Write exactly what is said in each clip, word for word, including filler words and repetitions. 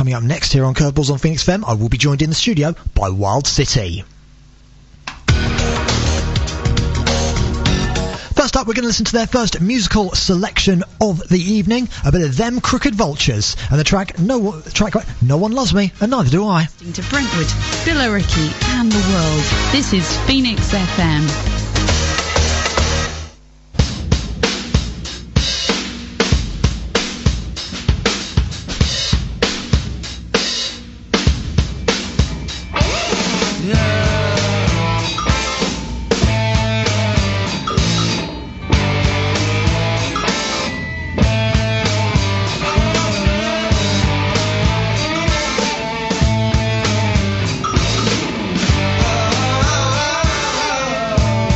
Coming up next here on Curveballs on Phoenix F M, I will be joined in the studio by Wild City. First up, we're going to listen to their first musical selection of the evening, a bit of Them Crooked Vultures, and the track No track No One Loves Me, and neither do I. To Brentwood, Billericay, and the world. This is Phoenix F M. Oh,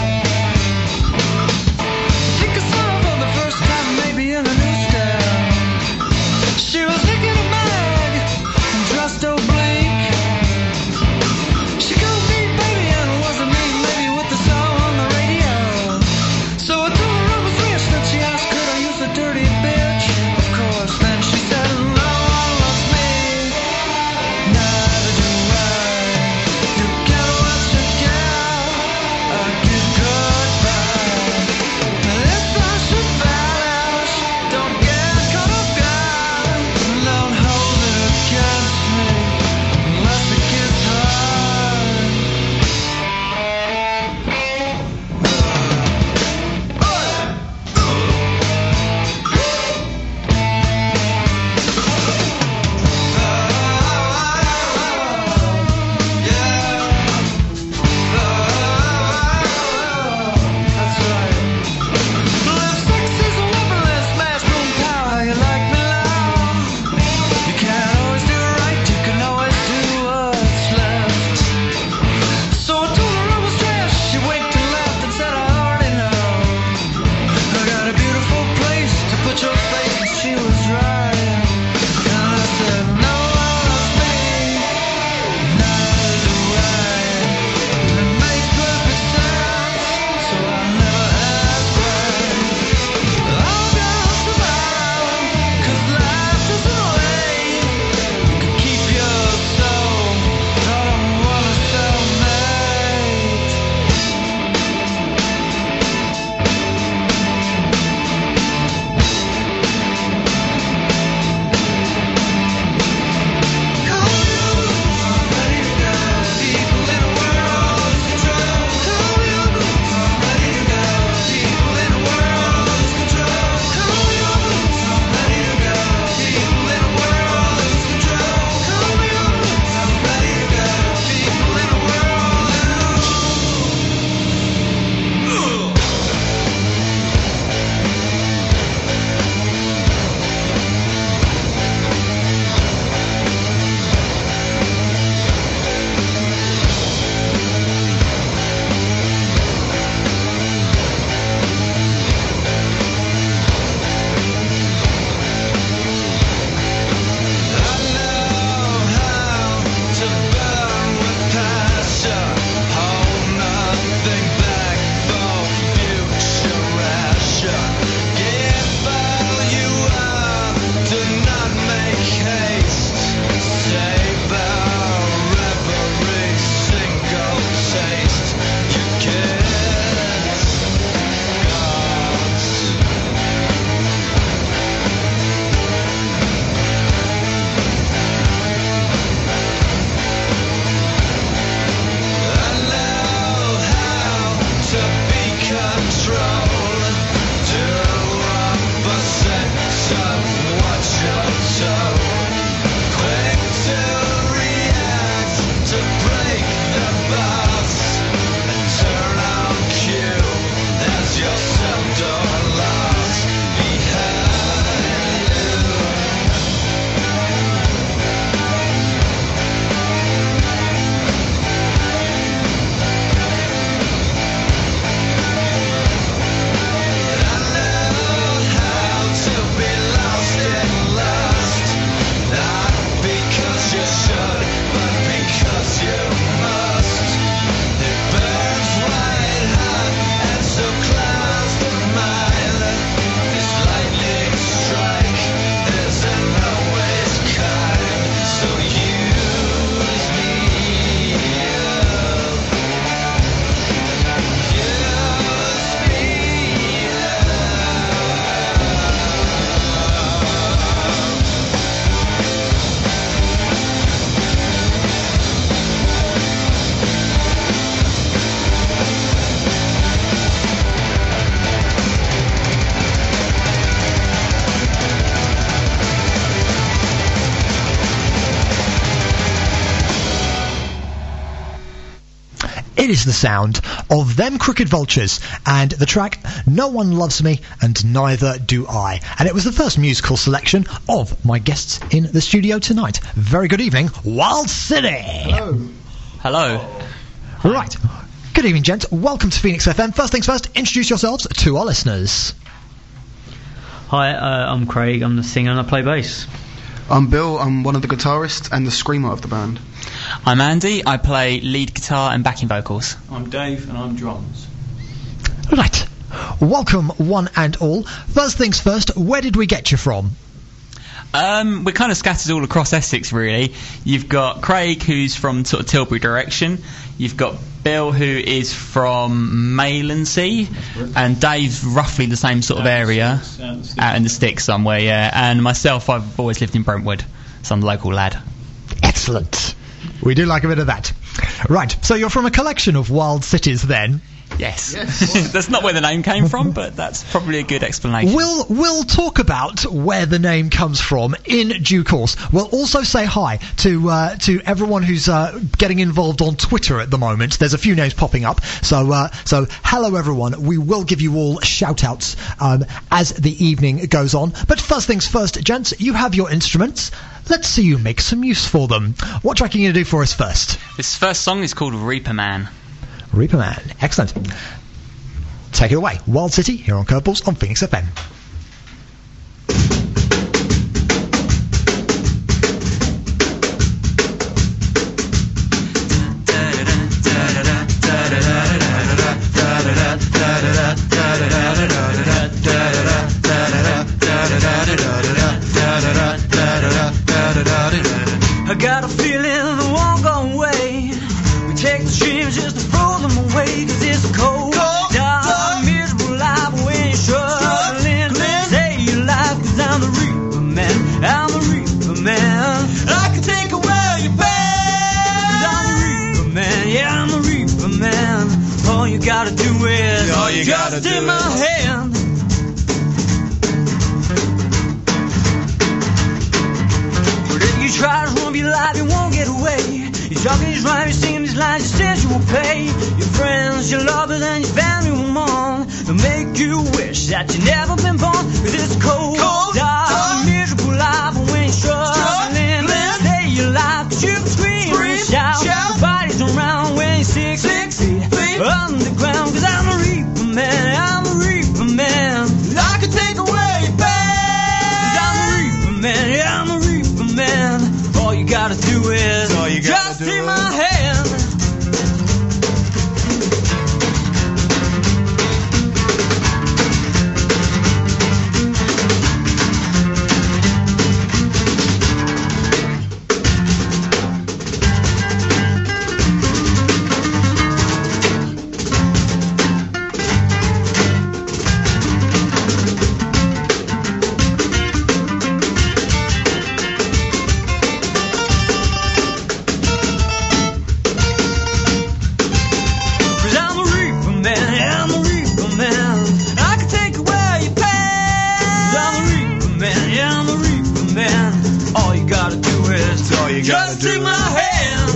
It is the sound of Them Crooked Vultures and the track No One Loves Me and Neither Do I. And it was the first musical selection of my guests in the studio tonight. Very good evening, Wild City. Hello. Hello. Right. Good evening, gents. Welcome to Phoenix F M. First things first, introduce yourselves to our listeners. Hi, uh, I'm Craig. I'm the singer and I play bass. I'm Bill. I'm one of the guitarists and the screamer of the band. I'm Andy. I play lead guitar and backing vocals. I'm Dave and I'm drums. Right. Welcome, one and all. First things first, where did we get you from? Um, we're kind of scattered all across Essex, really. You've got Craig, who's from sort of Tilbury direction. You've got Bill, who is from Maylandsea, and Dave's roughly the same sort of area, out in the sticks somewhere, yeah. And myself, I've always lived in Brentwood, so I'm the local lad. Excellent. We do like a bit of that. Right, so you're from a collection of wild cities then? Yes. yes. That's not where the name came from, but that's probably a good explanation. We'll, we'll talk about where the name comes from in due course. We'll also say hi to uh, to everyone who's uh, getting involved on Twitter at the moment. There's a few names popping up. So, uh, so hello everyone. We will give you all shout-outs um, as the evening goes on. But first things first, gents, you have your instruments. Let's see you make some use for them. What track are you going to do for us first? This first song is called Reaper Man. Reaper Man. Excellent. Take it away. Wild City here on Curveballs on Phoenix F M. I got a feeling the won't go away. We take the streams just to throw them away, cause it's a cold, cold dark, dark, miserable life when you're struggling. Stay your life, cause I'm the Reaper Man. I'm the Reaper Man. I can take away your pain, cause I'm the Reaper Man. Yeah, I'm the Reaper Man. All you gotta do is all you just gotta take my hand. You try to run your life, you won't get away. You're talking these rhymes, you're singing these lines, you said you will pay. Your friends, your lovers, and your family will mourn. They'll make you wish that you never been born. Cause it's cold, cold dark, dark, miserable life when you're struggling. Stay your life, cause you can scream, scream and shout. shout. The body's around when you're six, six feet, feet underground. Cause I'm the Reaper Man, I'm the Reaper Man. I can take away your pain, cause I'm the Reaper Man, yeah, I'm the Reaper Man. All you gotta do is all you gotta just do take my hand. Just take my hand.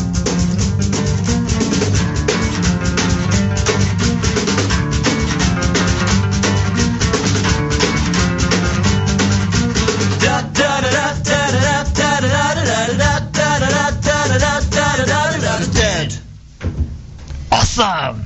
Awesome.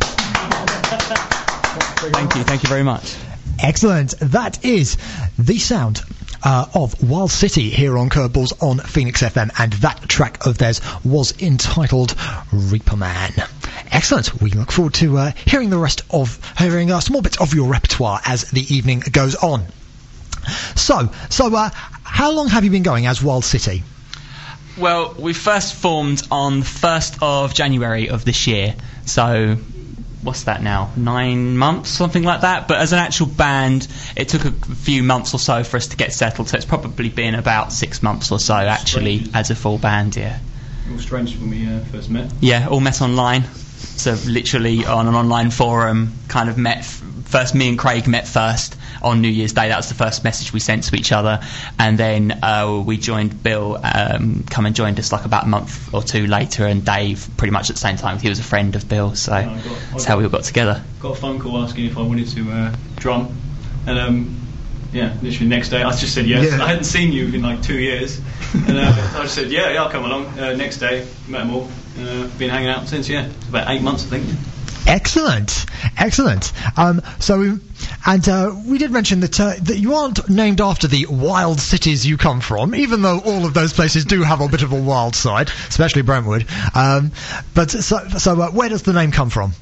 Thank you, thank you very much. Excellent. That is the sound Uh, of Wild City here on Curveballs on Phoenix F M, and that track of theirs was entitled Reaper Man. Excellent. We look forward to uh, hearing the rest of, hearing uh, some more bits of your repertoire as the evening goes on. So, so uh, how long have you been going as Wild City? Well, we first formed on the first of January of this year, so what's that now, nine months, something like that. But as an actual band, it took a few months or so for us to get settled, so it's probably been about six months or so actually strange. As a full band, yeah. It was strange when we uh, first met. Yeah, all met online, so literally on an online forum, kind of met f- first me and Craig met first on New Year's Day. That was the first message we sent to each other, and then uh, we joined Bill, um, come and joined us like about a month or two later, and Dave pretty much at the same time. He was a friend of Bill, so I got- I that's got- how we all got together. Got a phone call asking if I wanted to uh, drum, and um, yeah, literally next day I just said yes. Yeah. I hadn't seen you in like two years, and uh, I just said yeah, yeah, I'll come along. Uh, next day, met them all, uh, been hanging out since. Yeah, it's about eight months, I think. Excellent, excellent. Um, so, and uh, we did mention that uh, that you aren't named after the wild cities you come from, even though all of those places do have a bit of a wild side, especially Brentwood. Um, but so, so uh, where does the name come from?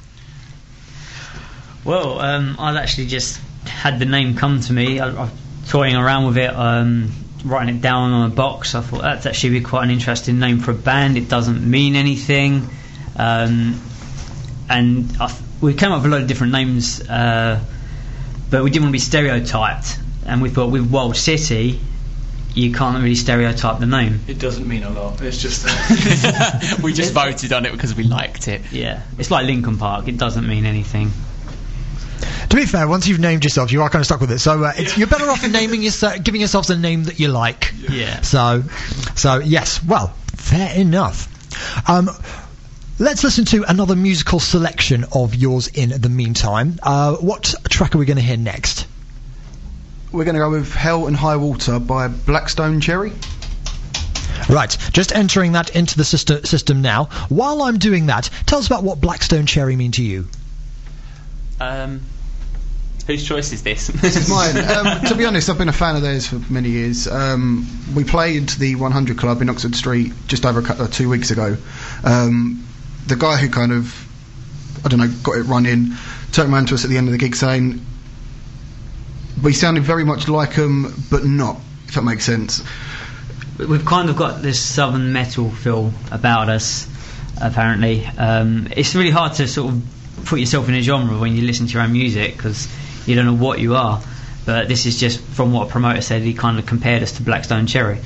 Well, um, I've actually just had the name come to me. I, I'm toying around with it, um, writing it down on a box. I thought that's actually be quite an interesting name for a band. It doesn't mean anything. Um, and I, we came up with a lot of different names, uh, but we didn't want to be stereotyped. And we thought with Wild City, you can't really stereotype the name. It doesn't mean a lot. It's just We just voted on it because we liked it. Yeah, it's like Lincoln Park. It doesn't mean anything. To be fair, once you've named yourself, you are kind of stuck with it. So uh, it's, you're better off naming yourself, giving yourselves a name that you like. Yeah. So, so yes. Well, fair enough. Um, let's listen to another musical selection of yours. In the meantime, uh, what track are we going to hear next? We're going to go with Hell and High Water by Blackstone Cherry. Right, just entering that into the system, system now. While I'm doing that, tell us about what Blackstone Cherry mean to you. Um, whose choice is this? This is mine. Um, to be honest, I've been a fan of theirs for many years. Um, we played the one hundred Club in Oxford Street just over a couple, uh, two weeks ago. Um, the guy who kind of, I don't know, got it running, turned around to us at the end of the gig saying, we sounded very much like them, but not, if that makes sense. We've kind of got this southern metal feel about us, apparently. Um, it's really hard to sort of put yourself in a genre when you listen to your own music because you don't know what you are. But this is just from what a promoter said. He kind of compared us to Blackstone Cherry.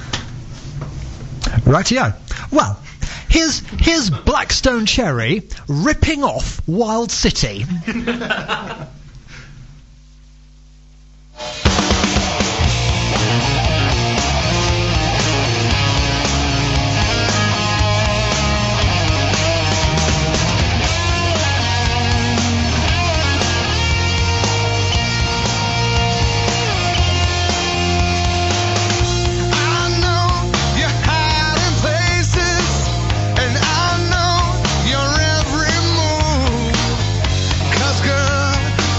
Rightio. Well, here's here's Blackstone Cherry ripping off Wild City. Cause girl,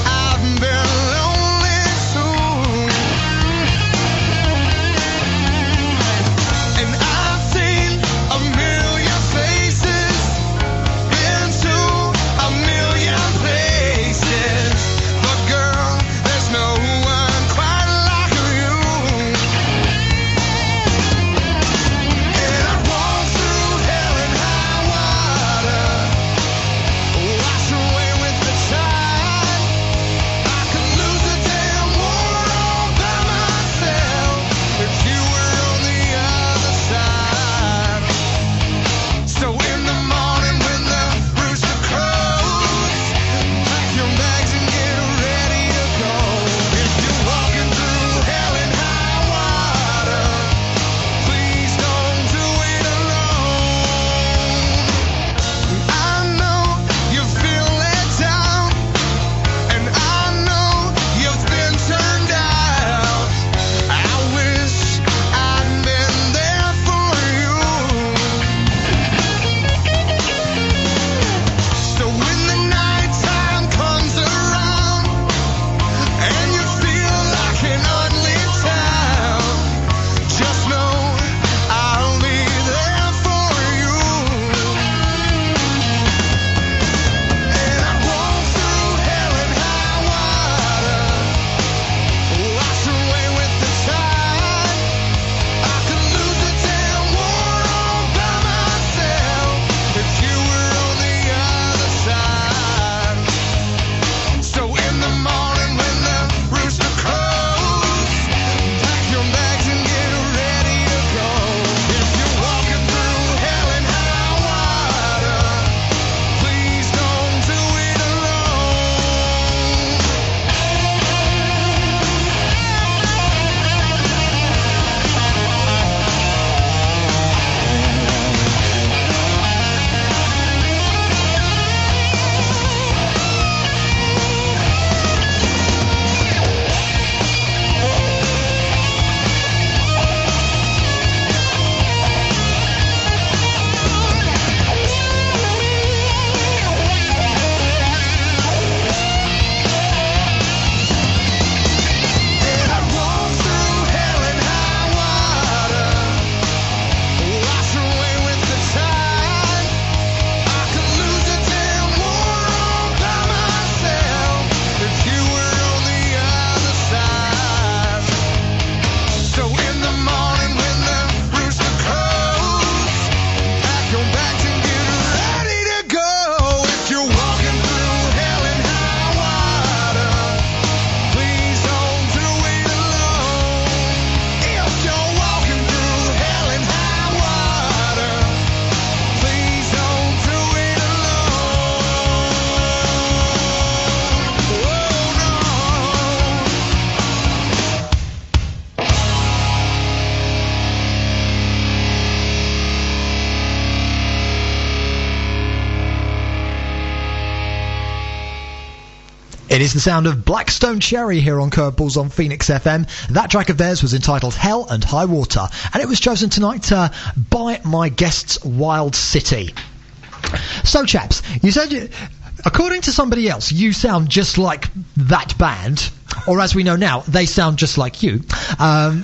It is the sound of Blackstone Cherry here on Curveballs on Phoenix F M. That track of theirs was entitled Hell and High Water, and it was chosen tonight uh, by my guests Wild City. So chaps, you said, you, according to somebody else, you sound just like that band, or as we know now, they sound just like you. Um,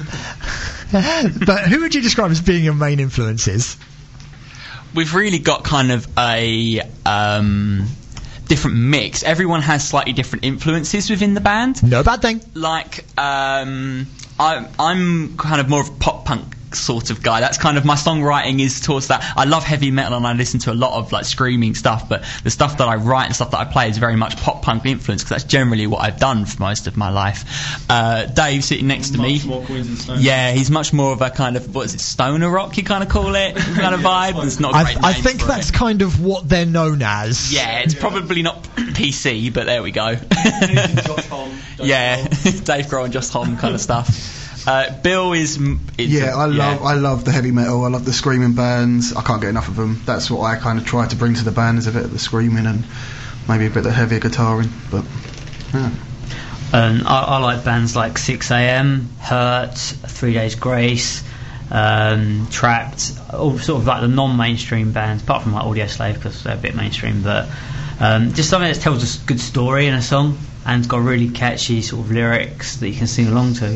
but who would you describe as being your main influences? We've really got kind of a um, different mix. Everyone has slightly different influences within the band. No bad thing. Like, um, I, I'm kind of more of a pop punk sort of guy. That's kind of my songwriting is towards that. I love heavy metal and I listen to a lot of like screaming stuff, but the stuff that I write and stuff that I play is very much pop punk influence because that's generally what I've done for most of my life. Uh, Dave sitting next to much me, more Queens and Stoner. yeah, he's much more of a kind of, what is it, stoner rock you kind of call it, kind of vibe. It's not a I, great I name think for that's it. kind of what they're known as. Yeah, it's probably not P C, but there we go. Josh Homme, Dave yeah, Grohl. Dave Grohl and Josh Homme kind of stuff. Uh, Bill is, is Yeah, I love yeah. I love the heavy metal. I love the screaming bands. I can't get enough of them. That's what I kind of try to bring to the band, is a bit of the screaming and maybe a bit of the heavier guitaring. But yeah. Um, I, I like bands like six a m, Hurt, Three Days Grace, um, Trapped, all sort of like the non-mainstream bands, apart from like Audio Slave because they're a bit mainstream, but um, just something that tells a good story in a song and's got really catchy sort of lyrics that you can sing along to.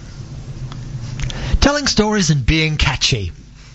Telling stories and being catchy.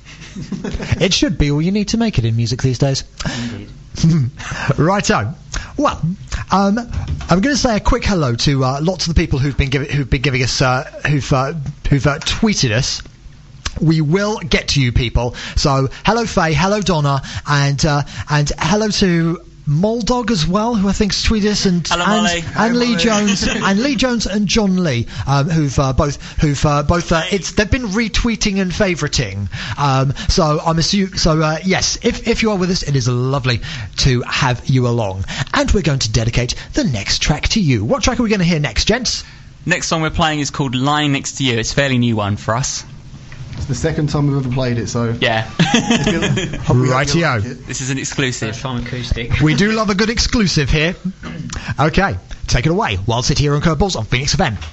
It should be all you need to make it in music these days. Indeed. Righto. Well, um, I'm going to say a quick hello to uh, lots of the people who've been giving who've been giving us uh, who've uh, who've uh, tweeted us. We will get to you people. So hello Faye, hello Donna, and uh, and hello to Moldog as well, who I think's tweeted us, and Hello, and, Molly. and Hi, Lee Molly. Jones and Lee Jones and John Lee, um, who've uh, both who've uh, both uh, it's they've been retweeting and favoriting. Um, so I'm assuming. So uh, yes, if if you are with us, it is lovely to have you along, and we're going to dedicate the next track to you. What track are we going to hear next, gents? Next song we're playing is called Lying Next to You. It's a fairly new one for us. It's the second time we've ever played it, so Yeah. hope we hope you Rightio. like it. This is an exclusive. First time acoustic. We do love a good exclusive here. Okay, take it away. Wild City here on Curveballs on Phoenix F M.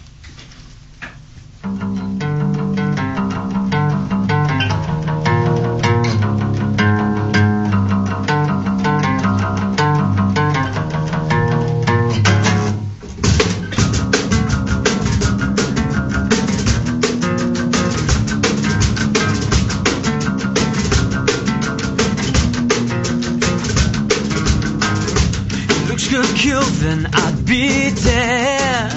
Looks could kill, then I'd be dead.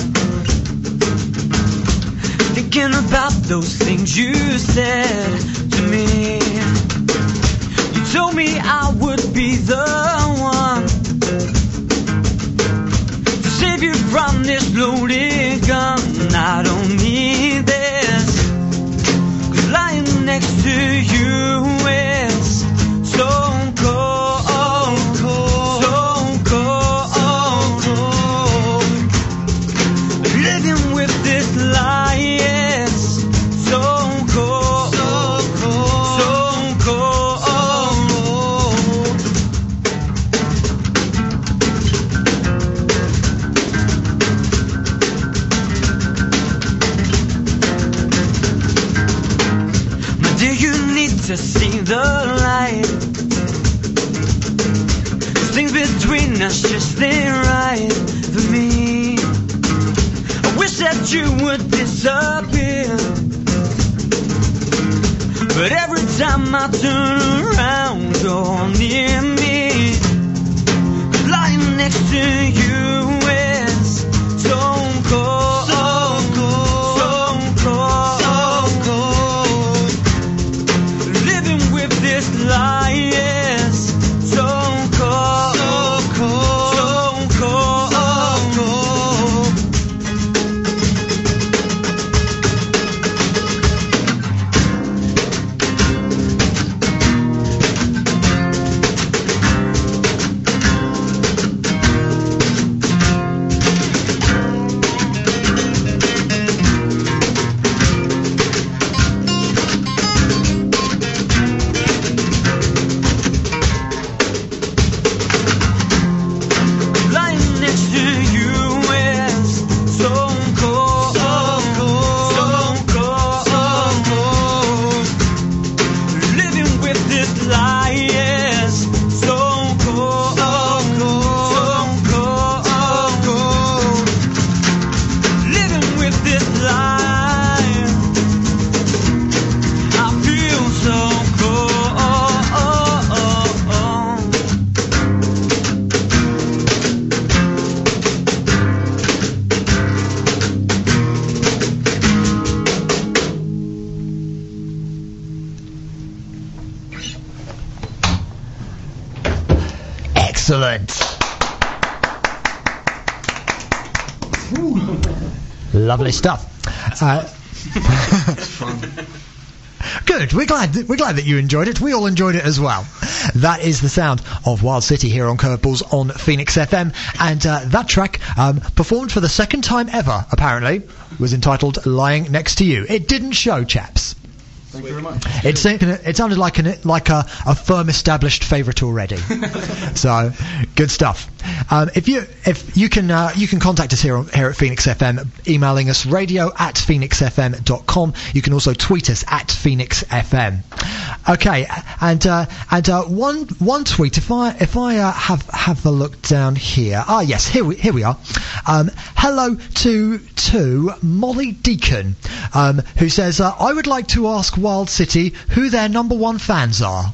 Thinking about those things you said to me. You told me I would be the one to save you from this loaded gun. I don't need this, 'cause lying next to you is so cold, cold, so cold, cold. Living with this lie is so cold, so cold, so cold. My dear, you need to see the light. Things between us just ain't right for me. I wish that you would disappear, but every time I turn around, you're near me. 'Cause lying next to you is so cold, so cold, so cold, so cold. Living with this lie is so cold, so cold, so cold, so cold. Excellent. Lovely stuff. Uh, Good. We're glad. That, we're glad that you enjoyed it. We all enjoyed it as well. That is the sound of Wild City here on Curveballs on Phoenix F M, and uh, that track, um, performed for the second time ever, apparently, was entitled "Lying Next to You." It didn't show, chaps. Thank you very much. It, se- it sounded like an, like a, a firm established favourite already. So, good stuff. Um, if you if you can uh, you can contact us here on, here at Phoenix F M, emailing us radio at phoenix f m dot com. You can also tweet us at Phoenix F M. Okay, and uh, and uh, one one tweet. If I if I uh, have have a look down here. Ah, yes, here we here we are. Um, hello to to Molly Deacon, um, who says, uh, I would like to ask Wild City who their number one fans are.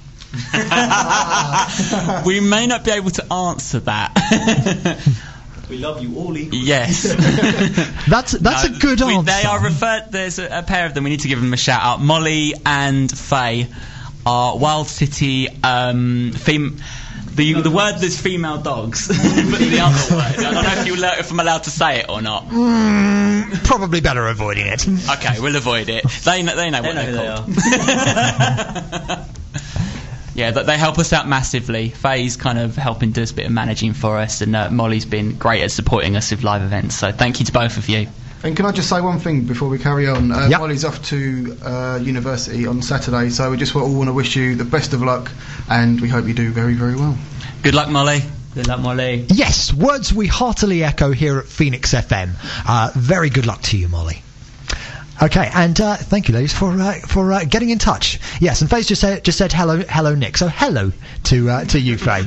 We may not be able to answer that. We love you all equally. Yes. That's that's No, a good we, answer. They are referred. There's a, a pair of them. We need to give them a shout out. Molly and Faye are Wild City. Um, fem- the the word there's female dogs, but the other word. I don't know if you allow, if I'm allowed to say it or not. Mm, probably better avoiding it. Okay, we'll avoid it. They know, they know They what know who they're they called. are. Yeah, they help us out massively. Faye's kind of helping do a bit of managing for us, and uh, Molly's been great at supporting us with live events. So thank you to both of you. And can I just say one thing before we carry on? Uh, Yep. Molly's off to uh, university on Saturday, so we just all want to wish you the best of luck, and we hope you do very, very well. Good luck, Molly. Good luck, Molly. Yes, words we heartily echo here at Phoenix F M. Uh, very good luck to you, Molly. Okay, and uh, thank you, ladies, for uh, for uh, getting in touch. Yes, and Faye's just said just said hello, hello, Nick. So hello to uh, to you, Faye.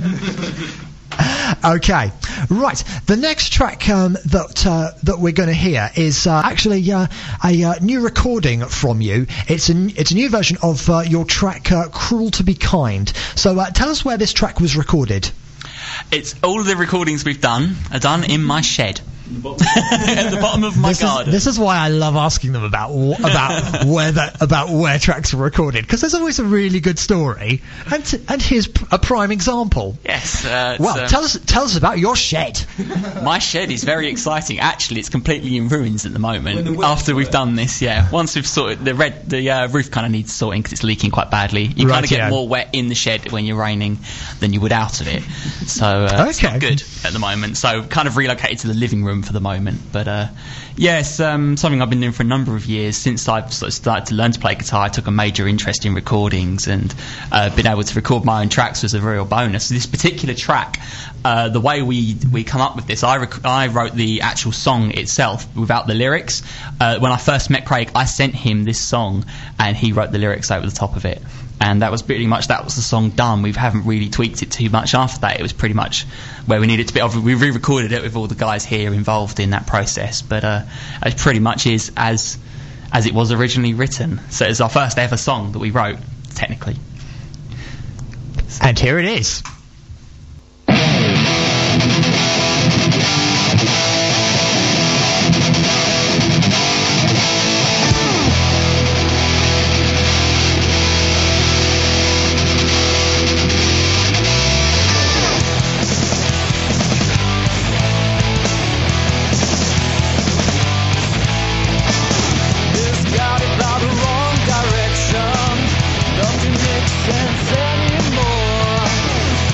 Okay, right. The next track um, that uh, that we're going to hear is uh, actually uh, a uh, new recording from you. It's a it's a new version of uh, your track uh, "Cruel to Be Kind." So uh, tell us where this track was recorded. It's all of the recordings we've done are done in my shed. At the bottom of my This garden. is, this is why I love asking them about wh- about where the, about where tracks were recorded, because there's always a really good story, and t- and here's p- a prime example. Yes. Uh, it's, Well, um, tell us tell us about your shed. my shed is very exciting. Actually, it's completely in ruins at the When the moment. wind After we've blew it. done this, yeah. Once we've sorted the red, the uh, roof kind of needs sorting because it's leaking quite badly. You Right, kind of get yeah. more wet in the shed when you're raining than you would out of it. So uh, it's Okay. not good at the moment. So kind of relocated to the living room for the moment. But uh, yes, um, something I've been doing for a number of years since I've sort of started to learn to play guitar. I took a major interest in recordings, and uh, being able to record my own tracks was a real bonus. This particular track, uh, the way we we come up with this, I rec- I wrote the actual song itself without the lyrics. Uh, when I first met Craig, I sent him this song, and he wrote the lyrics over the top of it. And that was pretty much, that was the song done. We haven't really tweaked it too much after that. It was pretty much where we needed to be. We re-recorded it with all the guys here involved in that process, but uh, it pretty much is as as it was originally written. So it's our first ever song that we wrote, technically. And here it is. Nothing makes sense anymore.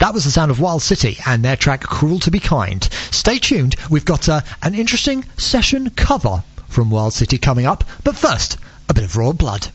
That was the sound of Wild City and their track Cruel to Be Kind. Stay tuned, we've got uh, an interesting session cover from Wild City coming up, but first, a bit of Royal Blood.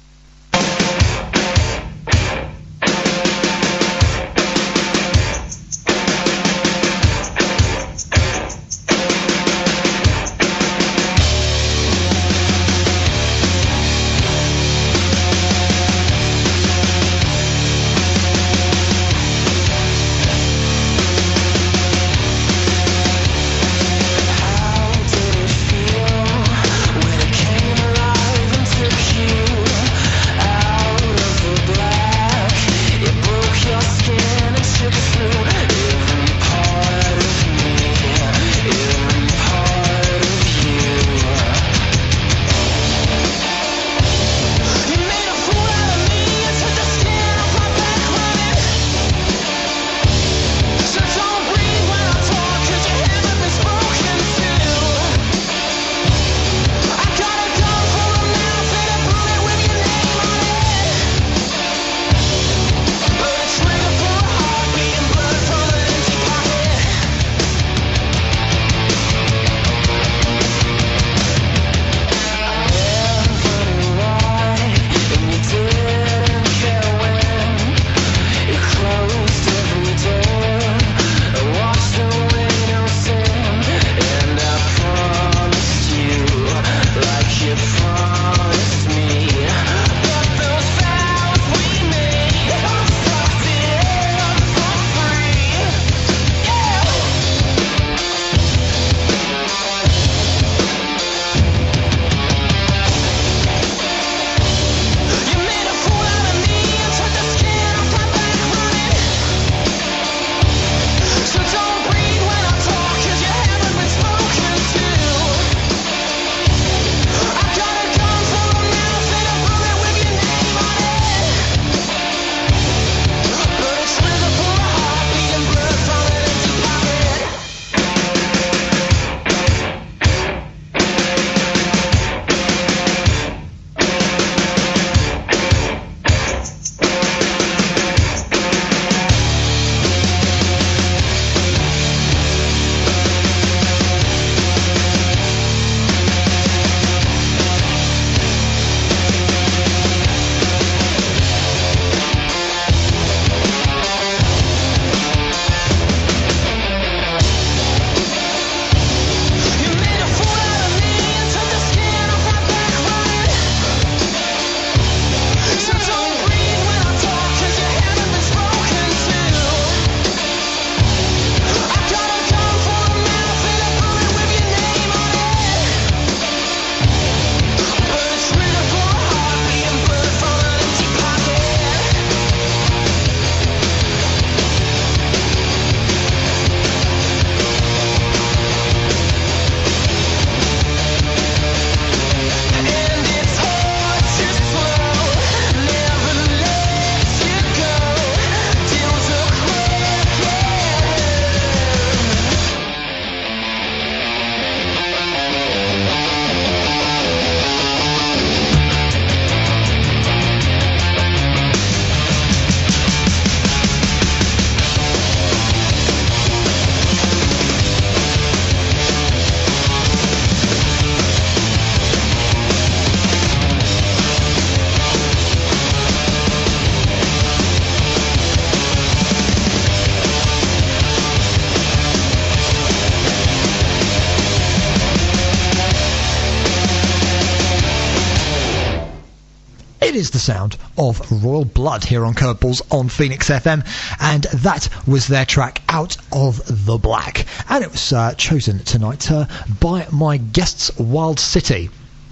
It is the sound of Royal Blood here on Curveballs on Phoenix F M, and that was their track Out of the Black, and it was uh, chosen tonight uh, by my guests Wild City.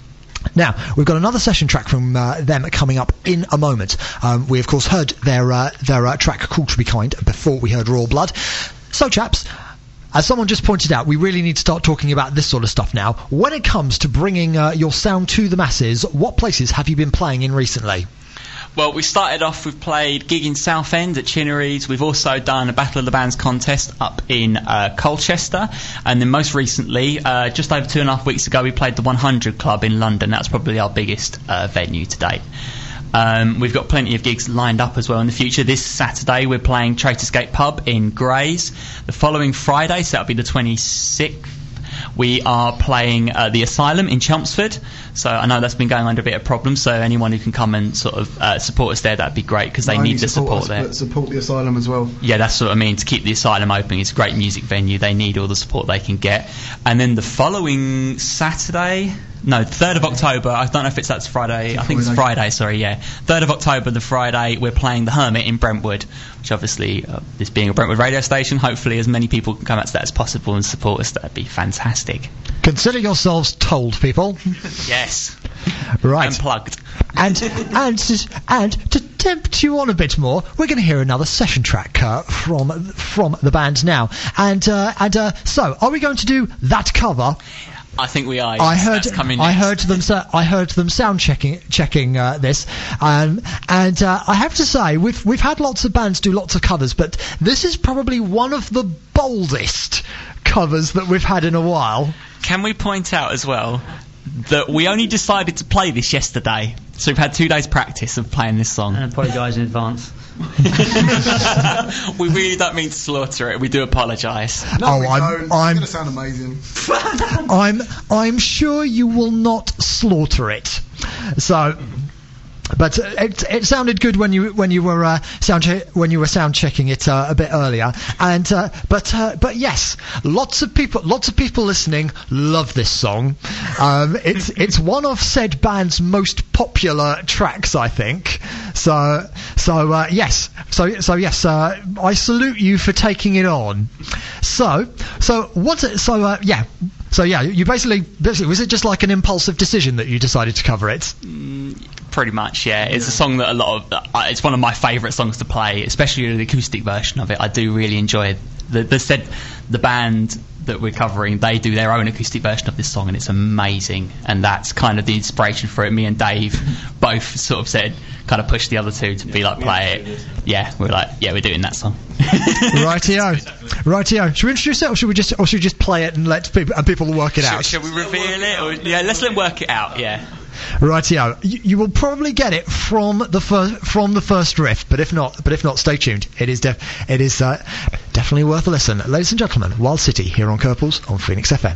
Now, we've got another session track from uh, them coming up in a moment. Um, we, of course, heard their uh, their uh, track Cruel to Be Kind before we heard Royal Blood. So, chaps, as someone just pointed out, we really need to start talking about this sort of stuff now. When it comes to bringing uh, your sound to the masses, what places have you been playing in recently? Well, we started off, we've played gig in Southend at Chinnery's. We've also done a Battle of the Bands contest up in uh, Colchester. And then most recently, uh, just over two and a half weeks ago, we played the one hundred Club in London. That's probably our biggest uh, venue to date. Um, we've got plenty of gigs lined up as well in the future. This Saturday we're playing Traitors Gate Pub in Grays. The following Friday, so that'll be the twenty-sixth, we are playing uh, the Asylum in Chelmsford. So I know that's been going under a bit of problems, so anyone who can come and sort of uh, support us there, that'd be great, because they Not need only the support us, there. But support the Asylum as well. Yeah, that's what I mean, to keep the Asylum open. It's a great music venue. They need all the support they can get. And then the following Saturday, no, third of October, I don't know if it's that's Friday, I think it's Friday, sorry, yeah. third of October, the Friday, we're playing the Hermit in Brentwood, which obviously, uh, this being a Brentwood radio station, hopefully as many people can come out to that as possible and support us. That'd be fantastic. Consider yourselves told, people. Yes. Right. Unplugged. And and and to tempt you on a bit more, we're going to hear another session track uh, from from the band now. And uh, and uh, so, are we going to do that cover? I think we are. I heard. That's coming I next. heard them. sa- I heard them sound checking checking uh, this, um, and uh, I have to say we've we've had lots of bands do lots of covers, but this is probably one of the boldest covers that we've had in a while. Can we point out as well that we only decided to play this yesterday, so we've had two days practice of playing this song. And apologise in advance. We really don't mean to slaughter it. We do apologise. No, Oh, we I'm- don't. I'm- It's going to sound amazing. I'm I'm sure you will not slaughter it. So, but uh, it it sounded good when you when you were uh, sound che- when you were sound checking it uh, a bit earlier. And uh, but uh, but yes, lots of people lots of people listening love this song. Um, it's it's one of said band's most popular tracks, I think. So so uh, yes so so yes uh, I salute you for taking it on. So so what so uh, yeah. So yeah, you basically, basically, was it just like an impulsive decision that you decided to cover it? Pretty much, yeah. It's a song that a lot of, uh, it's one of my favourite songs to play, especially the acoustic version of it. I do really enjoy it. The, the said the band that we're covering, they do their own acoustic version of this song, and it's amazing. And that's kind of the inspiration for it. Me and Dave both sort of said, kind of pushed the other two to be like, play it. Yeah, we're like, yeah, we're doing that song. Rightio, rightio. Should we introduce it, or should we just, or should we just play it and let people and people work it out? Shall we reveal it? Or, yeah, let's let them work it out. Yeah. Rightio. You, you will probably get it from the first from the first riff, but if not, but if not, stay tuned. It is def- it is uh, definitely worth a listen, ladies and gentlemen. Wild City here on Kerples on Phoenix F M.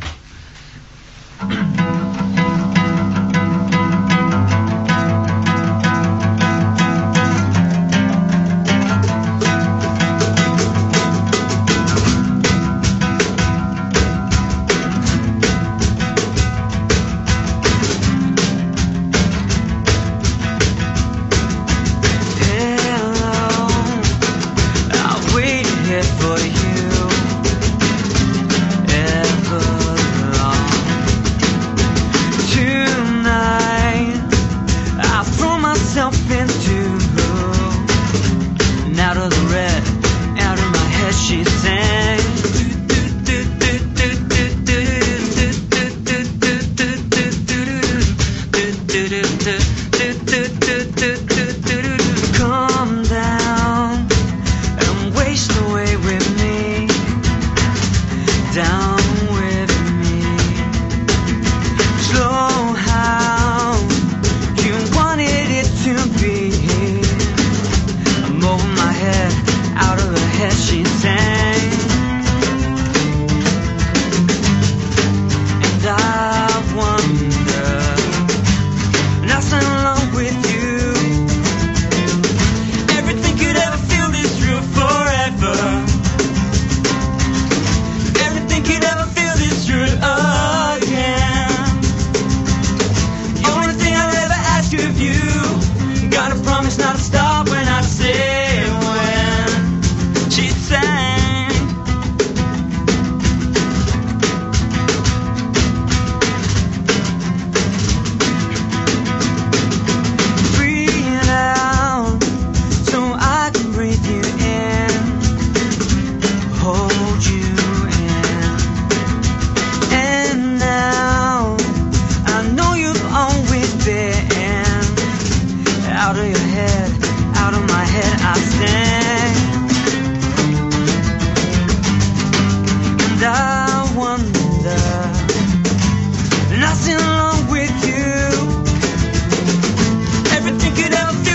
Nothing wrong with you. Everything could ever feel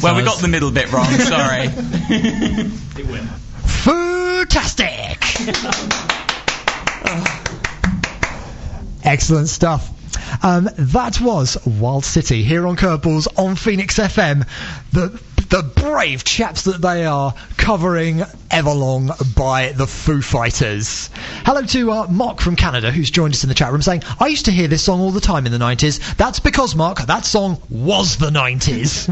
Well, we got the middle bit wrong. Sorry. It went. Fantastic! Excellent stuff. Um, that was Wild City here on Curveballs on Phoenix F M. The the brave chaps that they are, covering Everlong by the Foo Fighters. Hello to uh, Mark from Canada, who's joined us in the chat room, saying, I used to hear this song all the time in the nineties. That's because, Mark, that song was the nineties.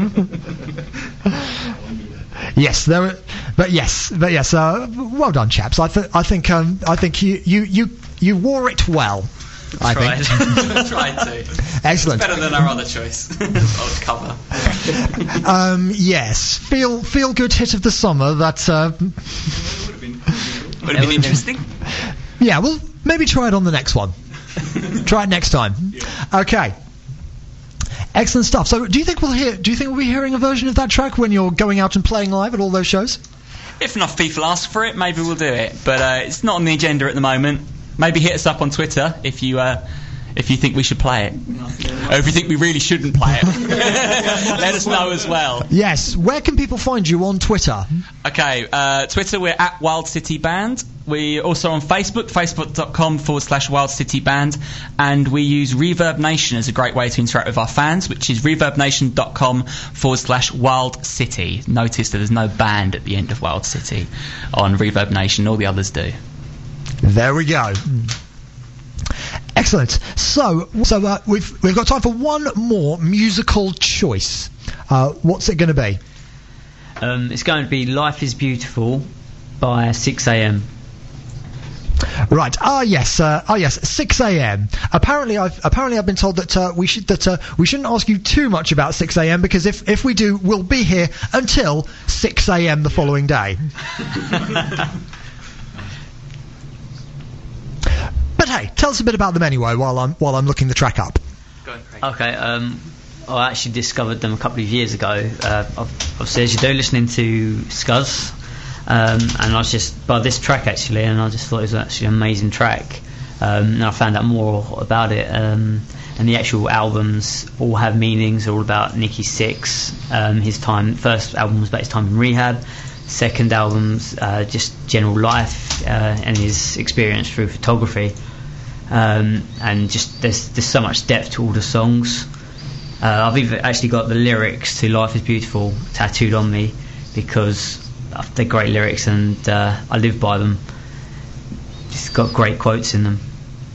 Yes, there were, but yes, but yes, uh, well done, chaps. I, th- I think, um, I think you, you, you, you wore it well. I Tried. think. Tried to. Excellent. Better than our other choice. Old cover. Um, yes, feel feel good hit of the summer. That uh, It would have been. Would have been interesting. yeah, well, maybe try it on the next one. Try it next time. Okay. Excellent stuff. So, do you think we'll hear? Do you think we'll be hearing a version of that track when you're going out and playing live at all those shows? If enough people ask for it, maybe we'll do it. But uh, it's not on the agenda at the moment. Maybe hit us up on Twitter if you uh, if you think we should play it, or if you think we really shouldn't play it. Let us know as well. Yes. Where can people find you on Twitter? Okay, uh, Twitter, we're at Wild City Band. We're also on Facebook, facebook.com forward slash Wild City Band. And we use Reverb Nation as a great way to interact with our fans, which is reverbnation.com forward slash Wild City. Notice that there's no band at the end of Wild City on Reverb Nation. All the others do. There we go. Excellent. So, so uh, we've we've got time for one more musical choice. Uh, what's it going to be? Um, it's going to be Life is Beautiful by six a.m. Right. Ah, yes. Uh, ah, yes. six a.m. Apparently, I've apparently I've been told that uh, we should that uh, we shouldn't ask you too much about six a.m. because if if we do, we'll be here until six a.m. the following day. But hey, tell us a bit about them anyway while I'm while I'm looking the track up. Go on, Craig. Okay, um, I actually discovered them a couple of years ago. Uh, obviously, as you do, listening to Scuzz, um, and I was just by this track actually, and I just thought it was actually an amazing track. Um, and I found out more about it, um, and the actual albums all have meanings. They're all about Nicky Sixx, um, his time. First album was about his time in rehab. Second album's uh, just general life uh, and his experience through photography. Um, and just there's there's so much depth to all the songs. Uh, I've even actually got the lyrics to Life is Beautiful tattooed on me because they're great lyrics and uh, I live by them. It's got great quotes in them.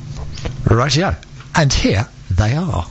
Right, yeah. And here they are.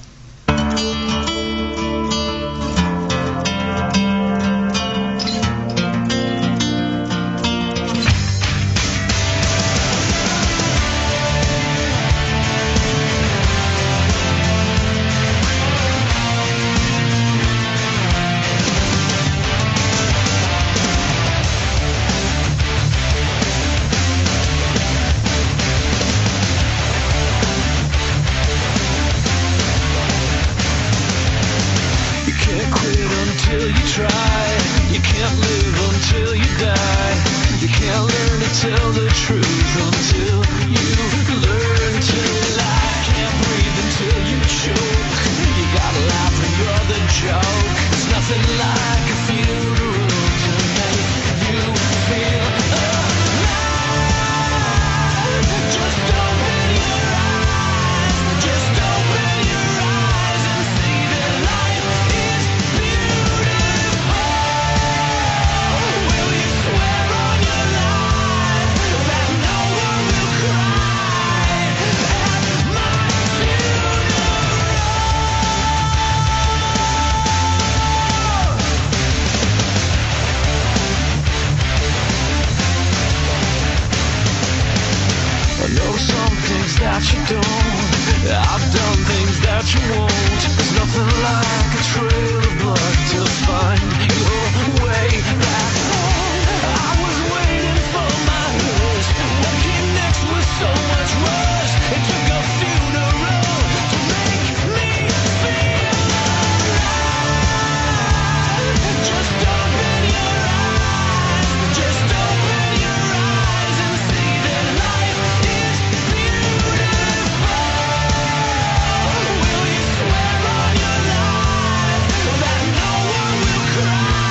Will you swear on your life that no one will cry?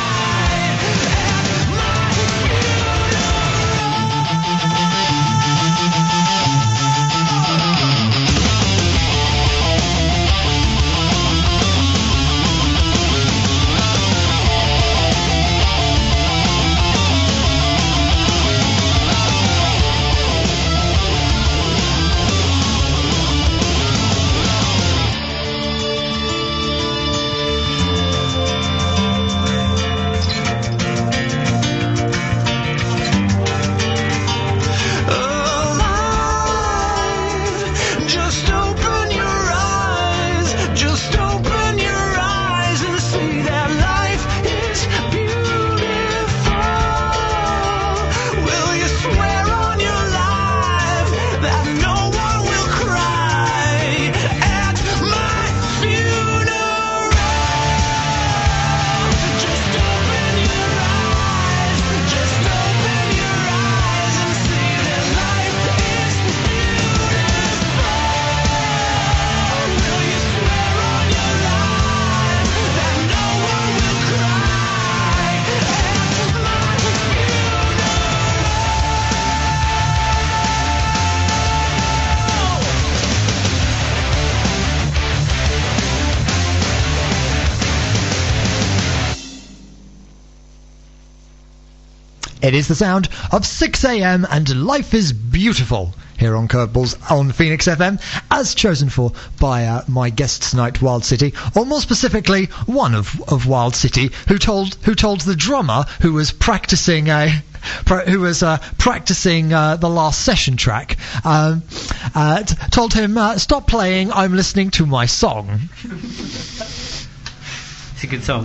It is the sound of six a.m. and life is beautiful here on Curveballs on Phoenix F M, as chosen for by uh, my guest tonight, Wild City, or more specifically, one of, of Wild City, who told who told the drummer who was practicing a who was uh, practicing uh, the last session track, um, uh, t- told him, uh, "Stop playing. I'm listening to my song." It's a good song.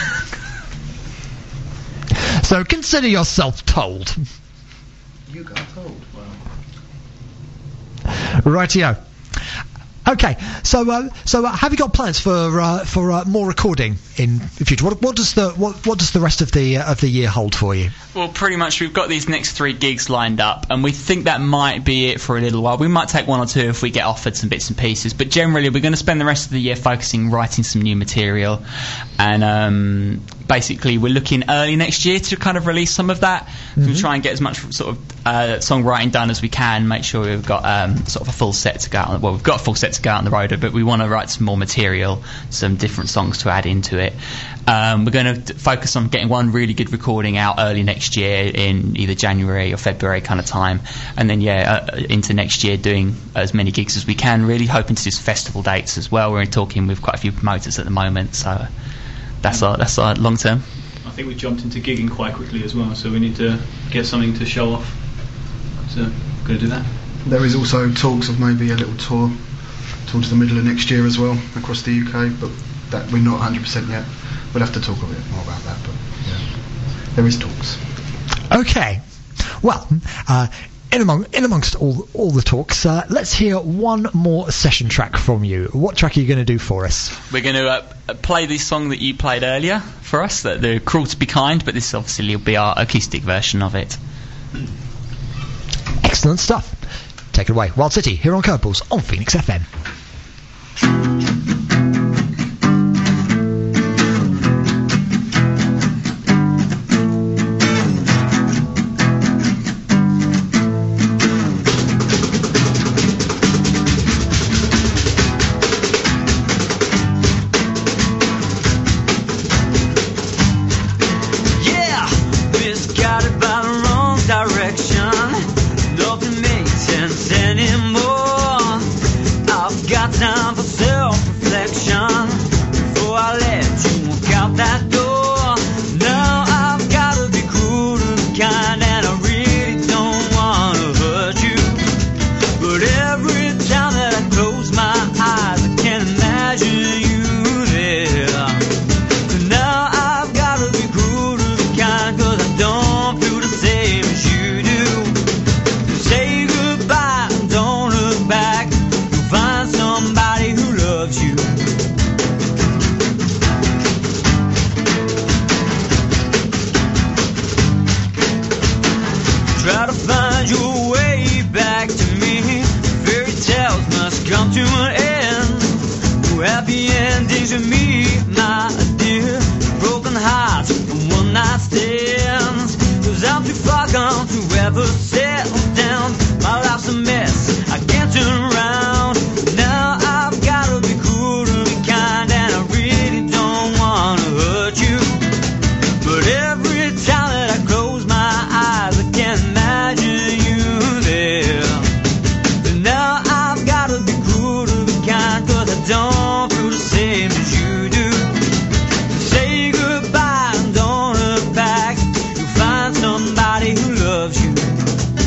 So consider yourself told. You got told. Wow. Rightio. Okay, so uh, so uh, have you got plans for uh, for uh, more recording in the future? What, what does the what, what does the rest of the uh, of the year hold for you? Well, pretty much we've got these next three gigs lined up, and we think that might be it for a little while. We might take one or two if we get offered some bits and pieces, but generally we're going to spend the rest of the year focusing writing some new material, and um, basically we're looking early next year to kind of release some of that. Mm-hmm. We'll try and get as much sort of uh, songwriting done as we can, make sure we've got um, sort of a full set to go out on, well, we've got a full set to go out on the road, but we want to write some more material, some different songs to add into it. Um, we're going to focus on getting one really good recording out early next year in either January or February kind of time, and then yeah uh, into next year doing as many gigs as we can, really hoping to do some festival dates as well. We're talking with quite a few promoters at the moment, so that's our that's our long term. I think we jumped into gigging quite quickly as well, so we need to get something to show off, so going to do that. There is also talks of maybe a little tour towards the middle of next year as well across the U K, but that we're not one hundred percent yet. We'll have to talk a bit more about that, but yeah, there is talks. Okay, well, uh, in among in amongst all all the talks, uh, let's hear one more session track from you. What track are you going to do for us? We're going to uh, play this song that you played earlier for us, the, the Cruel to Be Kind, but this obviously will be our acoustic version of it. Excellent stuff. Take it away, Wild City, here on Curveballs on Phoenix F M. Somebody who loves you.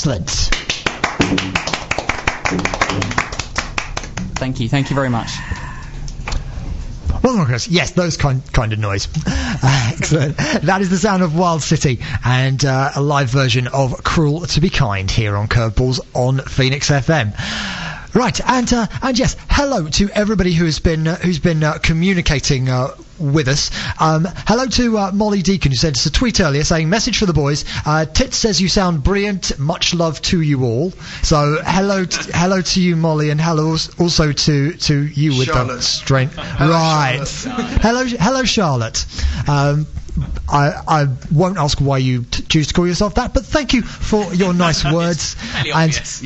Excellent. Thank you. Thank you very much. Well, yes, those kind kind of noise. Uh, excellent. That is the sound of Wild City and uh, a live version of Cruel to Be Kind here on Curveballs on Phoenix F M. Right, and uh, and yes, hello to everybody who has been uh, who's been uh, communicating uh, with us. Um, hello to uh, Molly Deacon, who sent us a tweet earlier saying, "Message for the boys. Uh, Tits says you sound brilliant. Much love to you all." So hello, t- hello to you, Molly, and hello also to to you with Charlotte. the strength. Right. hello, hello, Charlotte. Um, I, I won't ask why you t- choose to call yourself that, but thank you for your nice words. Fairly and obvious.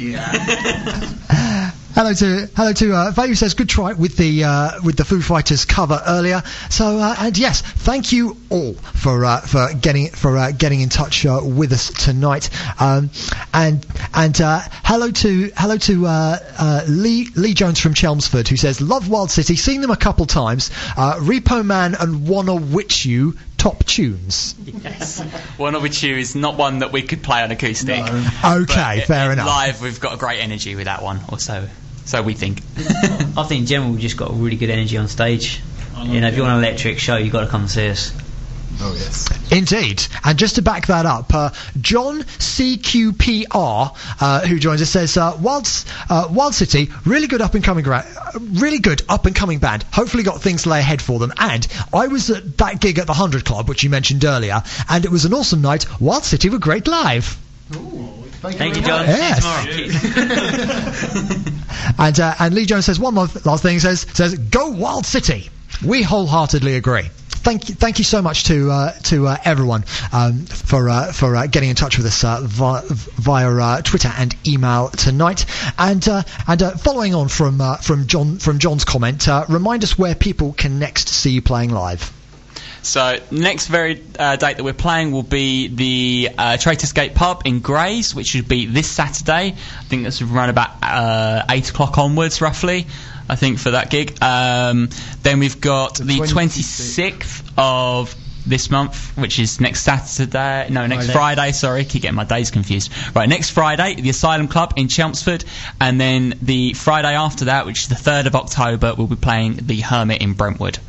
hello to hello to uh, Faye, who says good try with the uh, with the Foo Fighters cover earlier. So uh, and yes, thank you all for uh, for getting for uh, getting in touch uh, with us tonight. Um, and and uh, hello to hello to uh, uh, Lee Lee Jones from Chelmsford, who says love Wild City, seen them a couple times. Uh, Repo Man and Wanna Witch You. Top tunes. Yes. One with You is not one that we could play on acoustic. Okay, But fair in enough. Live, we've got a great energy with that one, or so, so we think. I think in general we've just got a really good energy on stage. You know, if you want an electric show, you've got to come and see us. Oh yes. Indeed. And just to back that up, uh, John C Q P R, uh, who joins us, says uh, Wild, uh, Wild City, really good up and coming, gra- uh, really good up and coming band. Hopefully got things to lay ahead for them. And I was at that gig at the one hundred Club, which you mentioned earlier, and it was an awesome night. Wild City were great live. Thank, Thank you, very John. much. See you tomorrow. And uh, and Lee Jones says one more th- last thing. He says says go Wild City. We wholeheartedly agree. Thank you, thank you so much to uh, to uh, everyone um, for uh, for uh, getting in touch with us uh, via, via uh, Twitter and email tonight. And uh, and uh, following on from uh, from John from John's comment, uh, remind us where people can next see you playing live. So next very uh, date that we're playing will be the uh, Traitors Gate Pub in Grays, which should be this Saturday. I think that's around about uh, eight o'clock onwards, roughly. I think for that gig. Um, then we've got the, the twenty-sixth of this month, which is next Saturday. No, next Friday. Friday. Sorry, keep getting my days confused. Right, next Friday, the Asylum Club in Chelmsford, and then the Friday after that, which is the third of October, we'll be playing the Hermit in Brentwood.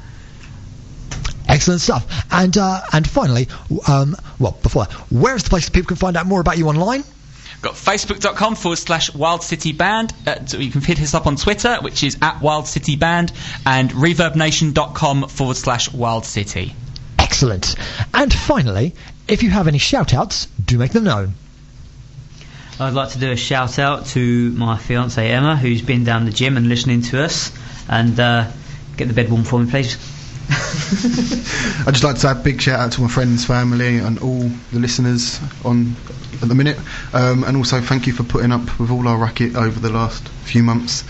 Excellent stuff. And uh, and finally, um, well, before that, where is the place that people can find out more about you online? Got facebook.com forward slash Wild City Band. Uh, so you can hit us up on Twitter, which is at Wild City Band, and reverbnation.com forward slash Wild City. Excellent. And finally, if you have any shout-outs, do make them known. I'd like to do a shout out to my fiancée Emma, who's been down the gym and listening to us, and uh, get the bed warm for me, please. I'd just like to say a big shout out to my friends, family, and all the listeners on at the minute, um, and also thank you for putting up with all our racket over the last few months.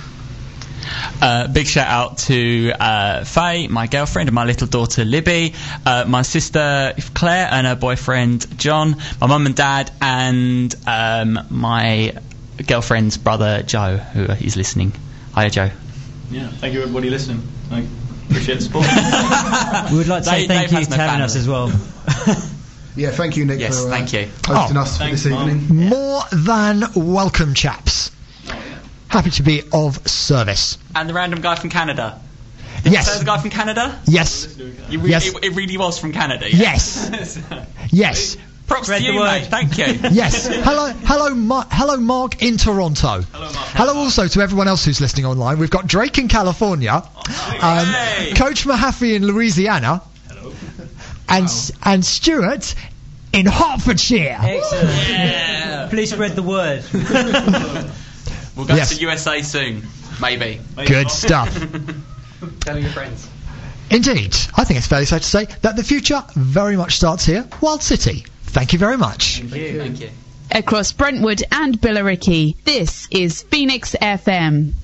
Uh, big shout out to uh, Faye, my girlfriend, and my little daughter Libby, uh, my sister Claire and her boyfriend John, my mum and dad, and um, my girlfriend's brother Joe, who is listening. Hiya, Joe. Yeah, thank you everybody listening. I appreciate the support. We would like to say Dave- thank Dave you has to no having family. us as well. Yeah, thank you, Nick, Yes, for uh, thank you. hosting Oh, us for thanks, this Mum. evening. More than welcome, chaps. Happy to be of service. And the random guy from Canada. Did you say Yes. the guy from Canada? Yes. You re- Yes. it, it really was from Canada. Yeah? Yes. Yes. Props Spread to the you, word. mate. Thank you. Yes. Hello, hello, Ma- hello, Mark in Toronto. Hello, Mark. Hello also to everyone else who's listening online. We've got Drake in California, um, Hey. Coach Mahaffey in Louisiana, Hello. and S- and Stuart in Hertfordshire. Excellent. Yeah. Please spread the word. We'll go Yes. to U S A soon. Maybe. Good stuff. Tell your friends. Indeed. I think it's fairly safe to say that the future very much starts here. Wild City. Thank you very much. Thank you. Across Brentwood and Billericay, this is Phoenix F M.